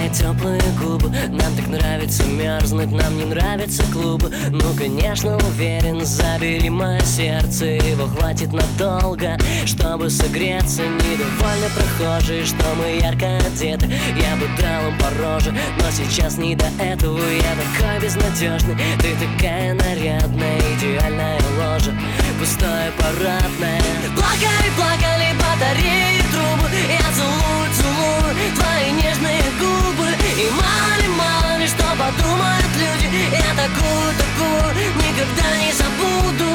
теплые губы. Нам так нравится мерзнуть, нам не нравятся клубы. Ну, конечно, уверен, забери мое сердце, его хватит надолго, чтобы согреться. Недовольны прохожие, что мы ярко одеты. Я бы дал им по роже, но сейчас не до этого. Я такой безнадежный, ты такая нарядная, идеальная ложа, пустое парадное. Плакали, плакали батареи, трубы. Я целую, целую твои нежные губы. И мало ли, что подумают люди. Я такую, такую никогда не забуду.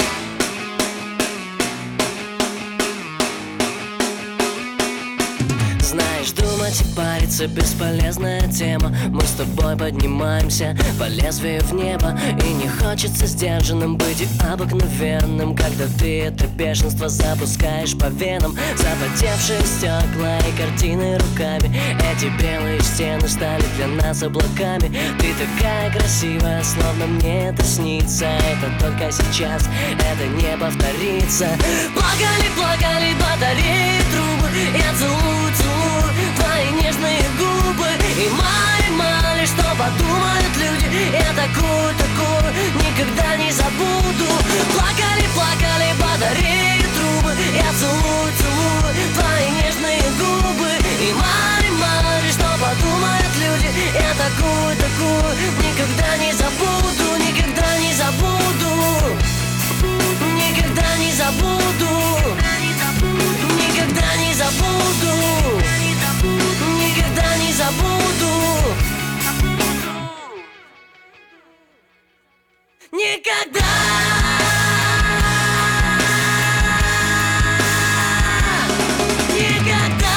Знаешь, думать и париться — бесполезная тема. Мы с тобой поднимаемся по лезвию в небо, и не хочется сдержанным быть и обыкновенным, когда ты это бешенство запускаешь по венам. Запотевшие стекла и картины руками, эти белые стены стали для нас облаками. Ты такая красивая, словно мне это снится. Это только сейчас, это не повторится. Плакали, плакали батареи, трубы. Я целую, целую твои нежные губы. И мало ли, что подумают люди. Я такую, такую никогда не забуду. Плакали, плакали батареи, трубы. Я целую, целую твои нежные губы. И мало ли, что подумают люди. Я такую, такую никогда не забуду. Никогда не забуду. Никогда не забуду. Никогда не забуду. Никогда не забуду. Никогда. Никогда.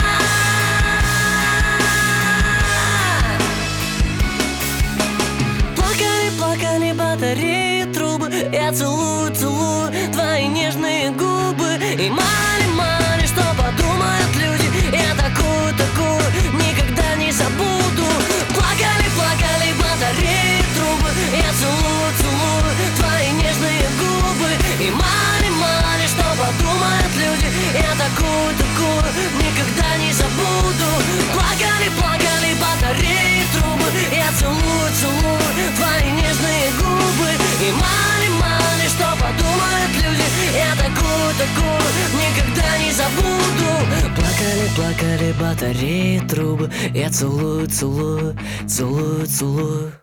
Плакали, плакали батареи, трубы. Я целую, целую твои нежные губы. И мало ли, что подумают люди. Я такую, такую никогда не забуду. Плакали, плакали батареи, трубы. Я целую, целую твои нежные губы. И мало ли, что подумают люди. Я такую, такую никогда не забуду. Плакали, плакали батареи, трубы. Я целую, целую твои нежные губы. И мало ли, что подумают люди. Я такую, такую никогда не забуду. Плакали, плакали батареи, трубы. Я целую, целую, целую, целую.